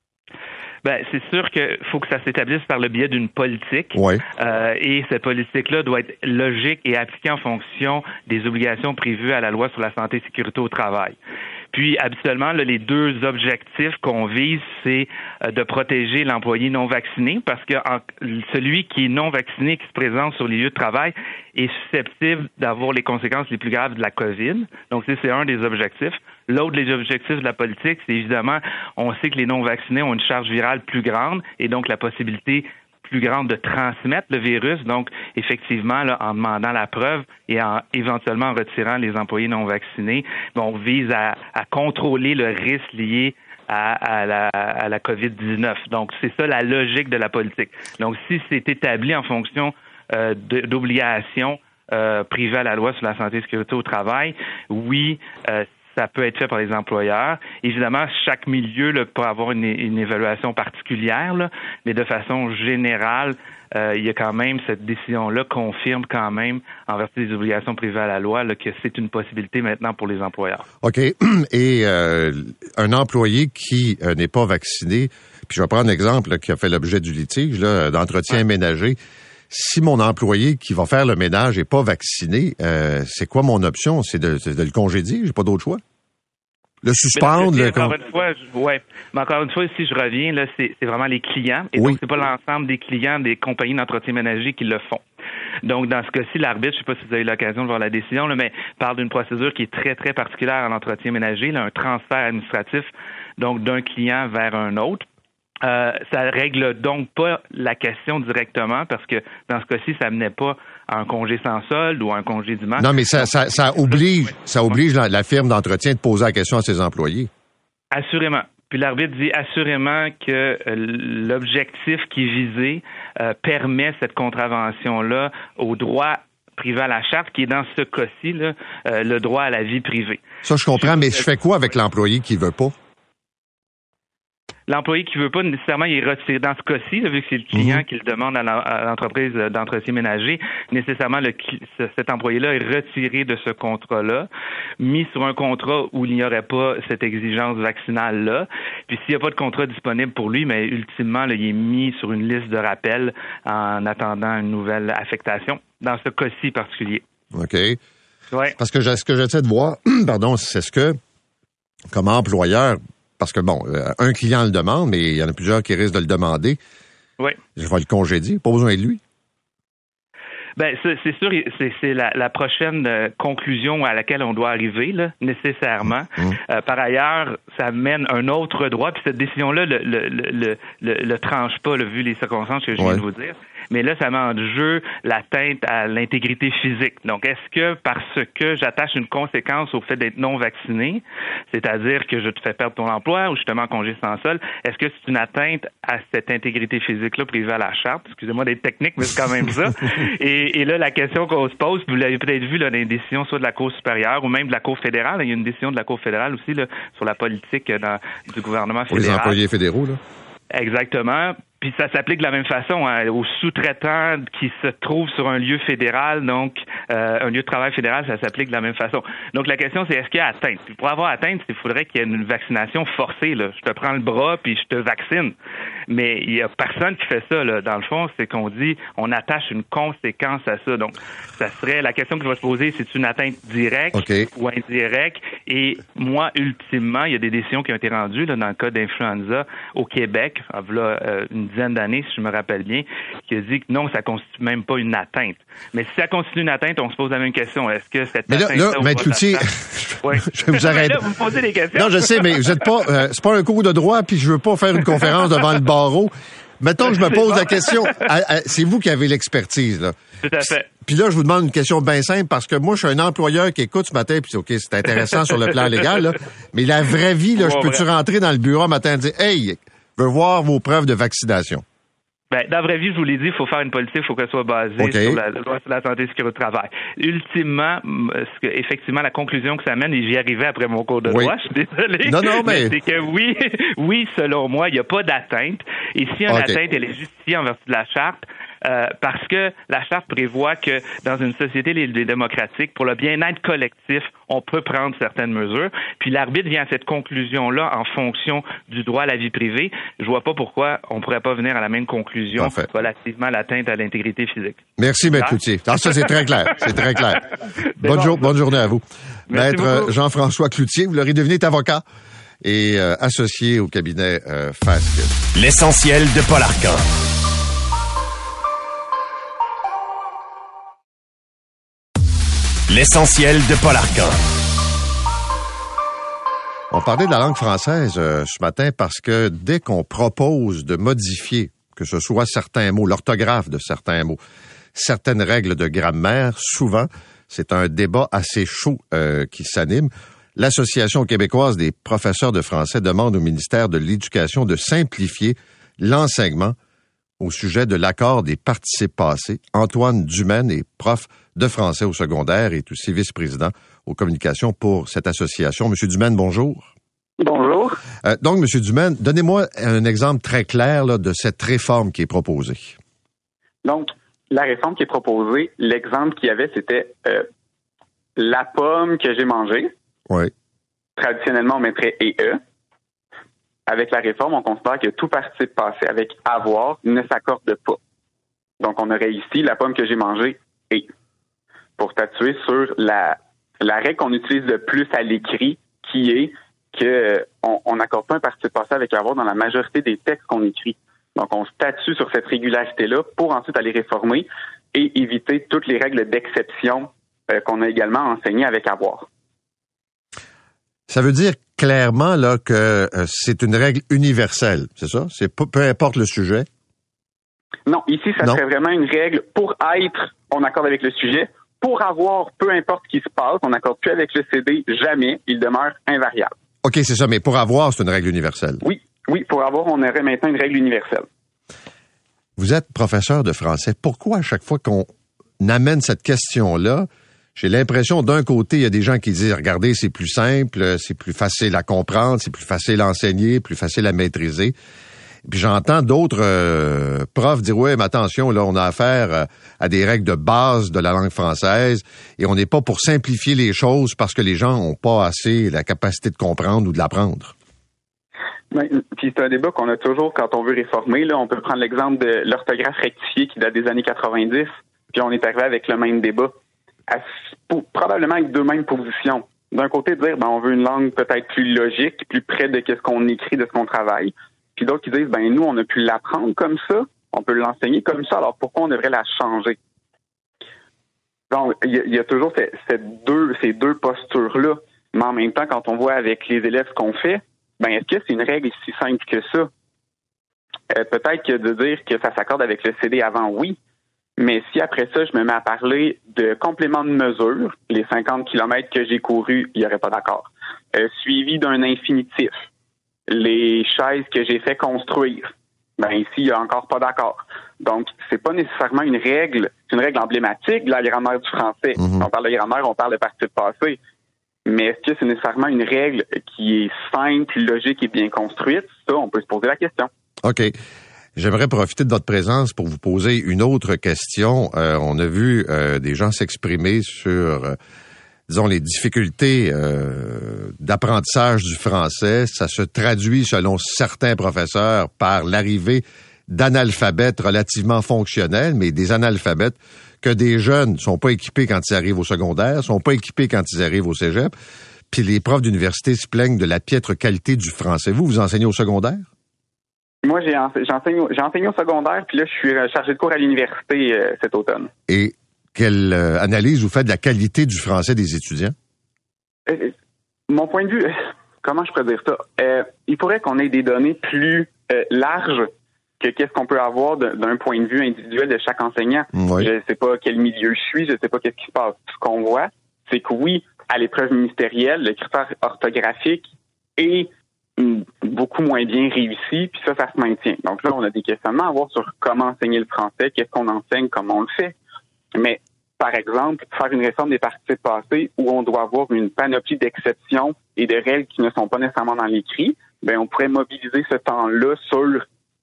Ben, c'est sûr qu'il faut que ça s'établisse par le biais d'une politique. Ouais. Euh, et cette politique-là doit être logique et appliquée en fonction des obligations prévues à la loi sur la santé et sécurité au travail. Puis, habituellement, là, les deux objectifs qu'on vise, c'est euh, de protéger l'employé non vacciné, parce que en, celui qui est non vacciné, qui se présente sur les lieux de travail, est susceptible d'avoir les conséquences les plus graves de la COVID. Donc, c'est, c'est un des objectifs. L'autre des objectifs de la politique, c'est évidemment, on sait que les non-vaccinés ont une charge virale plus grande et donc la possibilité plus grande de transmettre le virus. Donc, effectivement, là, en demandant la preuve et en éventuellement en retirant les employés non vaccinés, on vise à, à contrôler le risque lié à, à la, à la COVID dix-neuf. Donc, c'est ça la logique de la politique. Donc, si c'est établi en fonction euh, de, d'obligations euh, privées à la loi sur la santé et la sécurité au travail, oui, euh, ça peut être fait par les employeurs. Évidemment, chaque milieu là, peut avoir une, une évaluation particulière, là, mais de façon générale, euh, il y a quand même cette décision-là confirme quand même, en vertu des obligations privées à la loi, là, que c'est une possibilité maintenant pour les employeurs. OK. Et euh, un employé qui euh, n'est pas vacciné, puis je vais prendre l'exemple là, qui a fait l'objet du litige là, d'entretien ouais. ménager. Si mon employé qui va faire le ménage n'est pas vacciné, euh, c'est quoi mon option? C'est de, c'est de le congédier? J'ai pas d'autre choix? Le suspendre? Mais le... Encore une fois, je, ouais. Mais encore une fois, si je reviens, là, c'est, c'est vraiment les clients. Et oui. donc, c'est pas l'ensemble des clients des compagnies d'entretien ménager qui le font. Donc, dans ce cas-ci, l'arbitre, je sais pas si vous avez eu l'occasion de voir la décision, là, mais parle d'une procédure qui est très, très particulière en entretien ménager, là, un transfert administratif, donc d'un client vers un autre. Euh, ça règle donc pas la question directement parce que dans ce cas-ci, ça menait pas à un congé sans solde ou à un congé du manque. Non, mais ça, ça, ça oblige, ça oblige la, la firme d'entretien de poser la question à ses employés. Assurément. Puis l'arbitre dit assurément que euh, l'objectif qui est visé euh, permet cette contravention-là au droit privé à la charte, qui est dans ce cas-ci là, euh, le droit à la vie privée. Ça, je comprends, je, mais je fais quoi avec l'employé qui veut pas? L'employé qui veut pas, nécessairement, il est retiré. Dans ce cas-ci, là, vu que c'est le client mmh. qui le demande à, la, à l'entreprise d'entretien ménager, nécessairement, le, cet employé-là est retiré de ce contrat-là, mis sur un contrat où il n'y aurait pas cette exigence vaccinale-là. Puis s'il n'y a pas de contrat disponible pour lui, mais ultimement, là, il est mis sur une liste de rappel en attendant une nouvelle affectation, dans ce cas-ci particulier. OK. Ouais. Parce que ce que j'essaie de voir, pardon, c'est ce que, comme employeur, parce que, bon, un client le demande, mais il y en a plusieurs qui risquent de le demander. Oui. Je vais le congédier. Pas besoin de lui. Ben, c'est, c'est sûr, c'est, c'est la, la prochaine euh, conclusion à laquelle on doit arriver, là, nécessairement. Mmh. Euh, par ailleurs, ça mène un autre droit, puis cette décision-là le, le, le, le, le, le tranche pas, là, vu les circonstances que je viens ouais. de vous dire. Mais là, ça met en jeu l'atteinte à l'intégrité physique. Donc, est-ce que parce que j'attache une conséquence au fait d'être non vacciné, c'est-à-dire que je te fais perdre ton emploi ou justement congé sans solde, est-ce que c'est une atteinte à cette intégrité physique-là privée à la charte? Excusez-moi d'être technique, mais c'est quand même ça. Et, et là, la question qu'on se pose, vous l'avez peut-être vu là, dans les décisions soit de la Cour supérieure ou même de la Cour fédérale. Il y a une décision de la Cour fédérale aussi là, sur la politique dans, du gouvernement fédéral. Pour les employés fédéraux, là? Exactement. Puis ça s'applique de la même façon hein, aux sous-traitants qui se trouvent sur un lieu fédéral, donc euh, un lieu de travail fédéral, ça s'applique de la même façon. Donc la question, c'est est-ce qu'il y a atteinte? Puis pour avoir atteinte, il faudrait qu'il y ait une vaccination forcée. Là. Je te prends le bras puis je te vaccine. Mais il y a personne qui fait ça. Là. Dans le fond, c'est qu'on dit on attache une conséquence à ça. Donc ça serait la question qui va se poser, c'est une atteinte directe okay. ou indirecte? Et moi, ultimement, il y a des décisions qui ont été rendues là, dans le cas d'influenza au Québec, là, euh, une dizaine d'années, si je me rappelle bien, qui a dit que non, ça constitue même pas une atteinte. Mais si ça constitue une atteinte, on se pose la même question. Est-ce que cette mais là, atteinte... Là, là, Maître Cloutier, oui. je vais vous arrêter. Là, vous me posez des questions. Non, je sais, mais vous êtes pas... Euh, c'est pas un cours de droit, puis je veux pas faire une conférence devant le barreau. Mettons que je me pose la question. À, à, c'est vous qui avez l'expertise, là. Tout à fait. Puis là, je vous demande une question bien simple, parce que moi, je suis un employeur qui écoute ce matin, puis OK, c'est intéressant sur le plan légal, là, mais la vraie vie, là, je peux-tu rentrer dans le bureau un matin et dire « Hey, je veux voir vos preuves de vaccination ». Ben, dans la vraie vie, je vous l'ai dit, il faut faire une politique, il faut qu'elle soit basée okay. sur la loi sur la santé et la sécurité au travail. Ultimement, ce que, effectivement, la conclusion que ça mène, et j'y arrivais après mon cours de oui. droit, je suis désolé. Non, non, mais... mais c'est que oui, oui, selon moi, il n'y a pas d'atteinte. Et si une okay. atteinte, elle est justifiée en vertu de la charte, Euh, parce que la Charte prévoit que dans une société démocratique, pour le bien-être collectif, on peut prendre certaines mesures. Puis l'arbitre vient à cette conclusion-là en fonction du droit à la vie privée. Je vois pas pourquoi on pourrait pas venir à la même conclusion Parfait. relativement à l'atteinte à l'intégrité physique. Merci, Maître Cloutier. Alors, ça, c'est très clair. C'est très clair. Bonne, bon, jour, bonne journée à vous. Merci Maître beaucoup. Jean-François Cloutier, vous l'aurez deviné, est avocat et euh, associé au cabinet euh, Fasque. L'essentiel de Paul Arcan. L'essentiel de Paul Arcan. On parlait de la langue française euh, ce matin parce que dès qu'on propose de modifier, que ce soit certains mots, l'orthographe de certains mots, certaines règles de grammaire, souvent, c'est un débat assez chaud euh, qui s'anime. L'Association québécoise des professeurs de français demande au ministère de l'Éducation de simplifier l'enseignement au sujet de l'accord des participes passés. Antoine Dumaine est prof de français au secondaire et est aussi vice-président aux communications pour cette association. Monsieur Dumaine, bonjour. Bonjour. Euh, donc, Monsieur Dumaine, donnez-moi un exemple très clair là, de cette réforme qui est proposée. Donc, la réforme qui est proposée, l'exemple qu'il y avait, c'était euh, la pomme que j'ai mangée. Oui. Traditionnellement, on mettrait « et e ». Avec la réforme, on considère que tout participe passé avec « avoir » ne s'accorde pas. Donc, on aurait ici la pomme que j'ai mangée « et ». Pour statuer sur la, la règle qu'on utilise le plus à l'écrit, qui est qu'on n'accorde pas un participe passé avec « avoir » dans la majorité des textes qu'on écrit. Donc, on statue sur cette régularité-là pour ensuite aller réformer et éviter toutes les règles d'exception euh, qu'on a également enseignées avec « avoir ». Ça veut dire clairement là que euh, c'est une règle universelle, c'est ça? C'est peu, peu importe le sujet? Non, ici, ça non. serait vraiment une règle pour être, on accorde avec le sujet. Pour avoir, peu importe ce qui se passe, on n'accorde plus avec le C D, jamais, il demeure invariable. OK, c'est ça, mais pour avoir, c'est une règle universelle. Oui, oui, pour avoir, on aurait maintenant une règle universelle. Vous êtes professeur de français. Pourquoi à chaque fois qu'on amène cette question-là, j'ai l'impression, d'un côté, il y a des gens qui disent, regardez, c'est plus simple, c'est plus facile à comprendre, c'est plus facile à enseigner, plus facile à maîtriser. Puis j'entends d'autres euh, profs dire, ouais, mais attention, là, on a affaire à des règles de base de la langue française et on n'est pas pour simplifier les choses parce que les gens n'ont pas assez la capacité de comprendre ou de l'apprendre. Oui, puis c'est un débat qu'on a toujours quand on veut réformer. Là, on peut prendre l'exemple de l'orthographe rectifiée qui date des années quatre-vingt-dix, puis on est arrivé avec le même débat. À, pour, probablement avec deux mêmes positions. D'un côté, dire ben on veut une langue peut-être plus logique, plus près de ce qu'on écrit, de ce qu'on travaille. Puis d'autres qui disent ben nous, on a pu l'apprendre comme ça, on peut l'enseigner comme ça, alors pourquoi on devrait la changer? Donc, il y, y a toujours ces, ces deux, ces deux postures-là. Mais en même temps, quand on voit avec les élèves ce qu'on fait, ben est-ce que c'est une règle si simple que ça? Euh, peut-être que de dire que ça s'accorde avec le C D avant, oui. Mais si après ça, je me mets à parler de complément de mesure, les cinquante kilomètres que j'ai courus, il n'y aurait pas d'accord. Euh, suivi d'un infinitif, les chaises que j'ai fait construire, ben ici, il n'y a encore pas d'accord. Donc, c'est pas nécessairement une règle, c'est une règle emblématique de la grammaire du français. Mm-hmm. On parle de grammaire, on parle de participe passé. Mais est-ce que c'est nécessairement une règle qui est simple, logique et bien construite? Ça, on peut se poser la question. OK. J'aimerais profiter de votre présence pour vous poser une autre question. Euh, on a vu euh, des gens s'exprimer sur, euh, disons, les difficultés euh, d'apprentissage du français. Ça se traduit, selon certains professeurs, par l'arrivée d'analphabètes relativement fonctionnels, mais des analphabètes que des jeunes ne sont pas équipés quand ils arrivent au secondaire, sont pas équipés quand ils arrivent au cégep. Puis les profs d'université se plaignent de la piètre qualité du français. Vous, vous enseignez au secondaire? Moi, j'ai enseigné, j'ai enseigné au secondaire, puis là, je suis chargé de cours à l'université euh, cet automne. Et quelle euh, analyse vous faites de la qualité du français des étudiants? Euh, mon point de vue, euh, comment je pourrais dire ça? Euh, il faudrait qu'on ait des données plus euh, larges que qu'est-ce qu'on peut avoir de, d'un point de vue individuel de chaque enseignant. Oui. Je ne sais pas quel milieu je suis, je ne sais pas qu'est-ce qui se passe. Ce qu'on voit, c'est que oui, à l'épreuve ministérielle, le critère orthographique est beaucoup moins bien réussi, puis ça, ça se maintient. Donc là, on a des questionnements à avoir sur comment enseigner le français, qu'est-ce qu'on enseigne, comment on le fait. Mais, par exemple, faire une réforme des participes passés où on doit avoir une panoplie d'exceptions et de règles qui ne sont pas nécessairement dans l'écrit, ben on pourrait mobiliser ce temps-là sur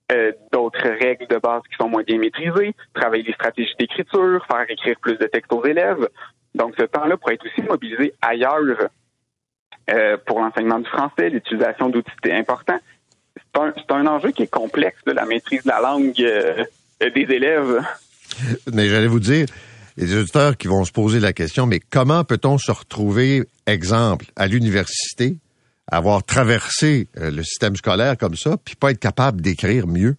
euh, d'autres règles de base qui sont moins bien maîtrisées, travailler les stratégies d'écriture, faire écrire plus de textes aux élèves. Donc, ce temps-là pourrait être aussi mobilisé ailleurs euh, pour l'enseignement du français, l'utilisation d'outils importants. C'est un, c'est un enjeu qui est complexe, là, la maîtrise de la langue euh, des élèves. Mais j'allais vous dire, les auditeurs qui vont se poser la question, mais comment peut-on se retrouver, exemple, à l'université, avoir traversé euh, le système scolaire comme ça, puis pas être capable d'écrire mieux?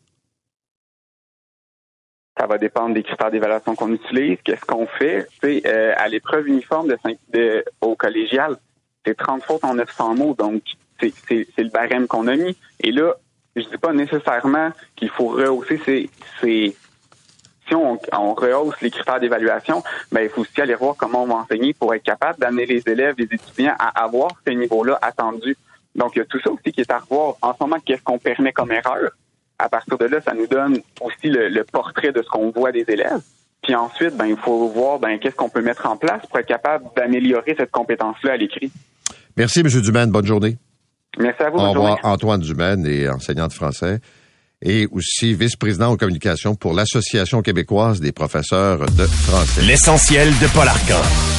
Ça va dépendre des critères d'évaluation qu'on utilise. Qu'est-ce qu'on fait? C'est euh, à l'épreuve uniforme de, de au collégial, c'est trente fautes en neuf cents mots, donc c'est, c'est, c'est le barème qu'on a mis. Et là, je dis pas nécessairement qu'il faut rehausser ces, ces si on, on rehausse les critères d'évaluation, ben il faut aussi aller voir comment on va enseigner pour être capable d'amener les élèves, les étudiants à avoir ce niveau-là attendu. Donc, il y a tout ça aussi qui est à revoir. En ce moment, qu'est-ce qu'on permet comme erreur? À partir de là, ça nous donne aussi le, le portrait de ce qu'on voit des élèves. Puis ensuite, ben il faut voir ben qu'est-ce qu'on peut mettre en place pour être capable d'améliorer cette compétence-là à l'écrit. Merci, M. Dumaine. Bonne journée. Merci à vous. Au revoir, journée. Antoine Dumaine, est enseignant de français et aussi vice-président aux communications pour l'Association québécoise des professeurs de français. L'essentiel de Paul Arcan.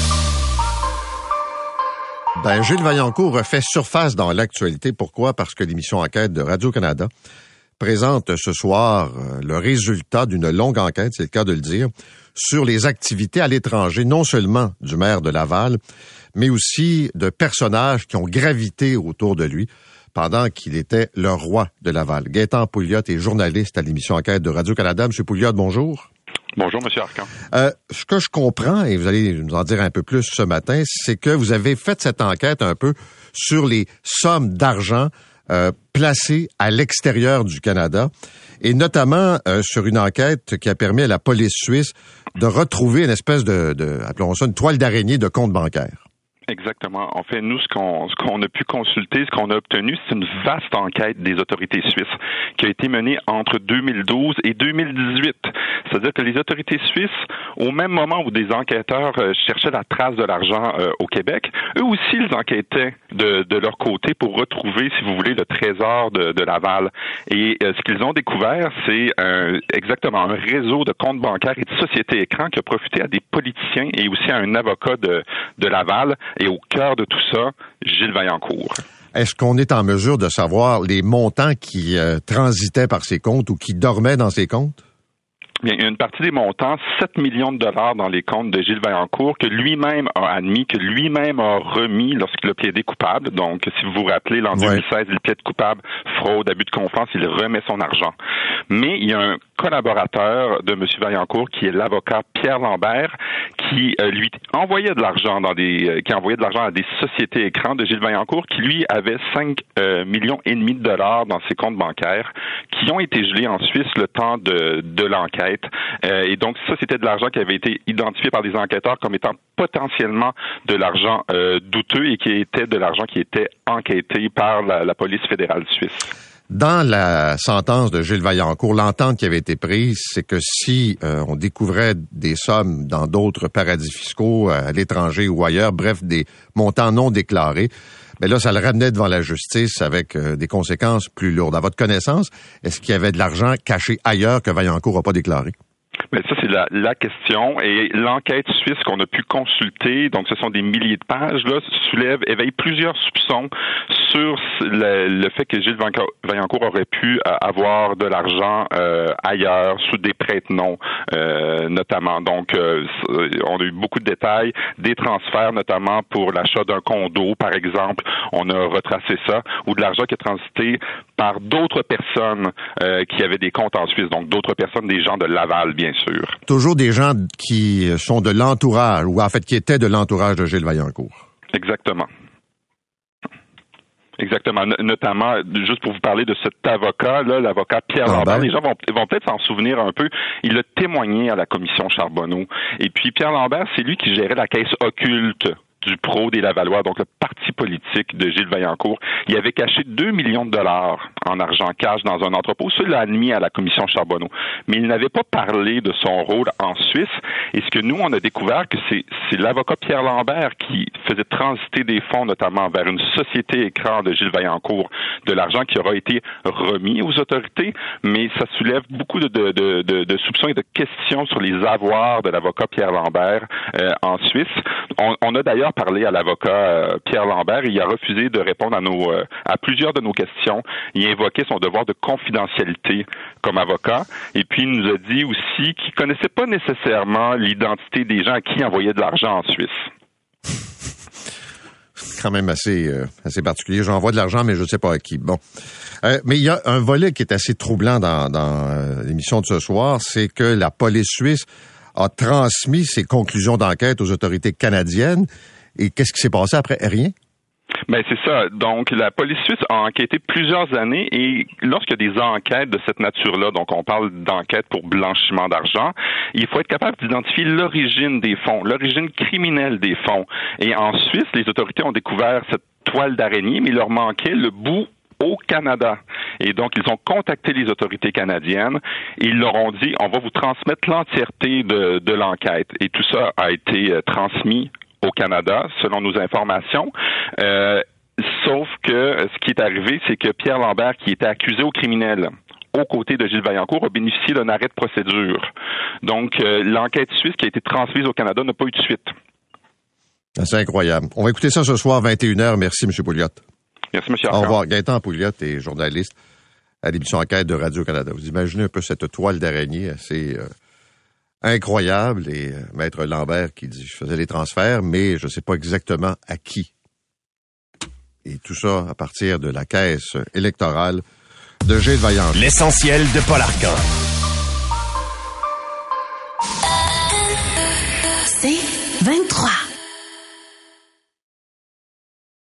Ben, Gilles Vaillancourt refait surface dans l'actualité. Pourquoi? Parce que l'émission Enquête de Radio-Canada présente ce soir le résultat d'une longue enquête, c'est le cas de le dire, sur les activités à l'étranger, non seulement du maire de Laval, mais aussi de personnages qui ont gravité autour de lui pendant qu'il était le roi de Laval. Gaétan Pouliot est journaliste à l'émission Enquête de Radio-Canada. Monsieur Pouliot, bonjour. Bonjour, Monsieur Arcan. Euh, ce que je comprends, et vous allez nous en dire un peu plus ce matin, c'est que vous avez fait cette enquête un peu sur les sommes d'argent euh, placées à l'extérieur du Canada, et notamment euh, sur une enquête qui a permis à la police suisse de retrouver une espèce de, de appelons ça, une toile d'araignée de compte bancaire. Exactement. En fait, nous, ce qu'on, ce qu'on a pu consulter, ce qu'on a obtenu, c'est une vaste enquête des autorités suisses qui a été menée entre deux mille douze et deux mille dix-huit. C'est-à-dire que les autorités suisses, au même moment où des enquêteurs euh, cherchaient la trace de l'argent euh, au Québec, eux aussi, ils enquêtaient de, de leur côté pour retrouver, si vous voulez, le trésor de, de Laval. Et euh, ce qu'ils ont découvert, c'est un, exactement un réseau de comptes bancaires et de sociétés écrans qui a profité à des politiciens et aussi à un avocat de, de Laval. Et au cœur de tout ça, Gilles Vaillancourt. Est-ce qu'on est en mesure de savoir les montants qui euh, transitaient par ces comptes ou qui dormaient dans ces comptes? Bien, une partie des montants, sept millions de dollars dans les comptes de Gilles Vaillancourt, que lui-même a admis, que lui-même a remis lorsqu'il a plaidé coupable. Donc, si vous vous rappelez, l'an deux mille seize, il plaide coupable, fraude, abus de confiance, il remet son argent. Mais il y a un collaborateur de M. Vaillancourt, qui est l'avocat Pierre Lambert, qui euh, lui envoyait de l'argent dans des, euh, qui envoyait de l'argent à des sociétés écrans de Gilles Vaillancourt, qui lui avait cinq euh, millions et demi de dollars dans ses comptes bancaires, qui ont été gelés en Suisse le temps de, de l'enquête. Euh, et donc, ça, c'était de l'argent qui avait été identifié par des enquêteurs comme étant potentiellement de l'argent euh, douteux et qui était de l'argent qui était enquêté par la, la police fédérale suisse. Dans la sentence de Gilles Vaillancourt, l'entente qui avait été prise, c'est que si euh, on découvrait des sommes dans d'autres paradis fiscaux, à l'étranger ou ailleurs, bref, des montants non déclarés, ben là, ça le ramenait devant la justice avec euh, des conséquences plus lourdes. À votre connaissance, est-ce qu'il y avait de l'argent caché ailleurs que Vaillancourt n'a pas déclaré? Mais ça, c'est la, la question. Et l'enquête suisse qu'on a pu consulter, donc ce sont des milliers de pages, là, soulève, éveille plusieurs soupçons sur le, le fait que Gilles Vaillancourt aurait pu euh, avoir de l'argent euh, ailleurs, sous des prête-noms, euh, notamment. Donc, euh, on a eu beaucoup de détails, des transferts, notamment pour l'achat d'un condo, par exemple. On a retracé ça, ou de l'argent qui est transité par d'autres personnes euh, qui avaient des comptes en Suisse. Donc, d'autres personnes, des gens de Laval, bien sûr. Toujours des gens qui sont de l'entourage, ou en fait qui étaient de l'entourage de Gilles Vaillancourt. Exactement. Exactement. N- notamment, juste pour vous parler de cet avocat-là, l'avocat Pierre ah Lambert, ben. les gens vont, vont peut-être s'en souvenir un peu. Il a témoigné à la commission Charbonneau. Et puis, Pierre Lambert, c'est lui qui gérait la caisse occulte Dupro des Lavallois, donc le parti politique de Gilles Vaillancourt. Il avait caché deux millions de dollars en argent cash dans un entrepôt. Ça l'a admis à la commission Charbonneau. Mais il n'avait pas parlé de son rôle en Suisse. Et ce que nous, on a découvert, que c'est, c'est l'avocat Pierre Lambert qui faisait transiter des fonds, notamment vers une société écran de Gilles Vaillancourt, de l'argent qui aura été remis aux autorités. Mais ça soulève beaucoup de, de, de, de, de soupçons et de questions sur les avoirs de l'avocat Pierre Lambert euh, en Suisse. On, on a d'ailleurs parlé à l'avocat euh, Pierre Lambert et il a refusé de répondre à nos euh, à plusieurs de nos questions. Il a invoqué son devoir de confidentialité comme avocat et puis il nous a dit aussi qu'il connaissait pas nécessairement l'identité des gens à qui il envoyait de l'argent en Suisse. C'est quand même assez euh, assez particulier. J'envoie de l'argent, mais je ne sais pas à qui. Bon. Euh, mais il y a un volet qui est assez troublant dans, dans euh, l'émission de ce soir, c'est que la police suisse a transmis ses conclusions d'enquête aux autorités canadiennes. Et qu'est-ce qui s'est passé après? Rien? Ben c'est ça. Donc, la police suisse a enquêté plusieurs années et lorsqu'il y a des enquêtes de cette nature-là, donc on parle d'enquête pour blanchiment d'argent, il faut être capable d'identifier l'origine des fonds, l'origine criminelle des fonds. Et en Suisse, les autorités ont découvert cette toile d'araignée, mais il leur manquait le bout au Canada. Et donc, ils ont contacté les autorités canadiennes et ils leur ont dit, on va vous transmettre l'entièreté de, de l'enquête. Et tout ça a été euh, transmis au Canada, selon nos informations. Euh, sauf que ce qui est arrivé, c'est que Pierre Lambert, qui était accusé au criminel, aux côtés de Gilles Vaillancourt, a bénéficié d'un arrêt de procédure. Donc, euh, l'enquête suisse qui a été transmise au Canada n'a pas eu de suite. C'est incroyable. On va écouter ça ce soir, vingt et une heures. Merci, M. Pouliot. Merci, M. Au revoir. Gaëtan Pouliot est journaliste à l'émission Enquête de Radio-Canada. Vous imaginez un peu cette toile d'araignée assez euh, incroyable et euh, Maître Lambert qui dit « je faisais des transferts, mais je ne sais pas exactement à qui ». Et tout ça à partir de la caisse électorale de Gilles Vaillancourt. L'essentiel de Paul Arcan. C'est vingt-trois.